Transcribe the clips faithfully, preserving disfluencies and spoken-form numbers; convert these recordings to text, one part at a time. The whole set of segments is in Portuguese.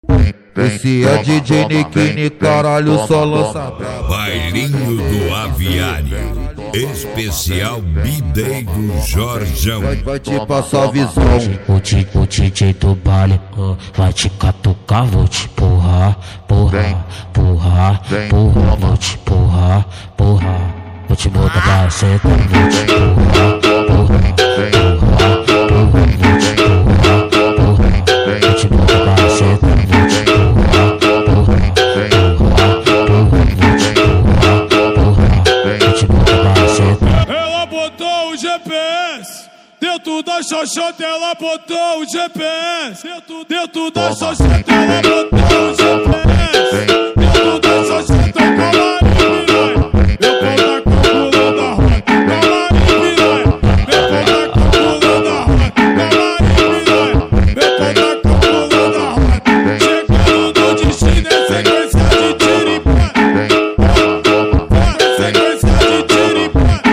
Esse é D J Nikini, caralho, só lança braba. Bailinho do Aviário, especial B-Day do Jorjão. Vai, vai te passar a visão. O, D, o D J do baile uh, vai te catucar, vou te porrar, porrar, porrar, porrar, vou te porrar, porrar. Vou te botar pra sentar, vou te porrar, porrar, porrar, porrar, vou te porrar, porrar. Vou te botar pra sentar, vou te porrar, porrar, porrar, porrar, vou te porrar, porrar. Vou te botar pra sentar. Ela botou o G P S dentro da xoxota, ela botou o G P S dentro, dentro da xoxota, ela botou o G P S dentro da xoxota, cola e piranha. Eu vou tá calculando a rota, cola e piranha. Eu vou tá calculando a rota, cola e piranha. Eu vou tá calculando a rota. Chegando no destino é sequência de tiro e pá. Sequência de tiro e pá.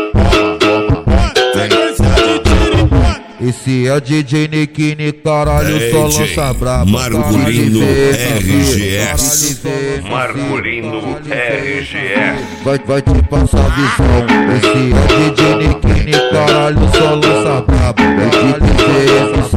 Esse é D J Nikini, caralho, só lança braba. Marculino R G S. Marculino R G S. Vai, vai te passar a visão. Esse é D J Nikini, caralho, só lança braba. É de D J M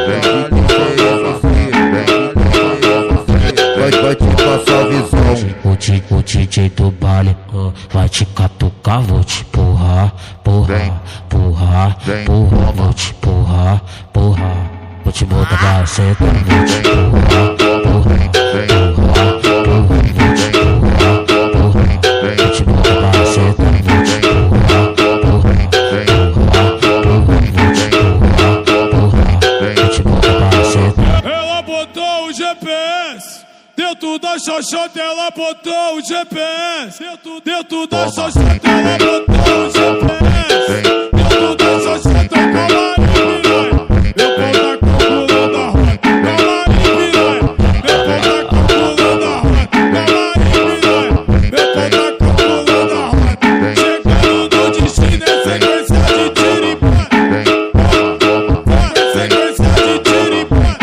C. Vai, vai te passar a visão. O, D, o D J do baile uh, vai te catucar, vou te porrar, porrar, porrar, porrar, vou te porrar, porrar. Vou te botar pra sentar, vou te porrar, porrar, porrar, porrar, vou te porrar, porrar. Vou te botar pra sentar, vou te porrar, porrar, porrar, porrar, vou te porrar, porrar. Vou te botar pra sentar. Ela botou o G P S dentro da xoxota, ela botou o G P S dentro, dentro da xoxota, ela botou o G P S dentro da xoxota, cola e piranha. Eu vou tá calculando a rota, cola e piranha. Eu vou tá calculando a rota, cola e piranha. Eu vou tá calculando a rota. Chegando no destino é sequência de tiro e pá. Sequência de tiro e pá.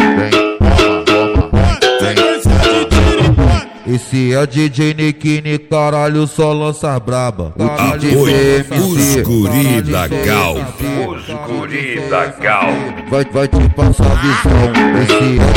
Sequência de tiro e pá. Esse é D J Nikini, caralho, só lança braba. Apoio Os Guri da Gal. Os Guri da Gal. Vai, vai te passar a visão. Esse é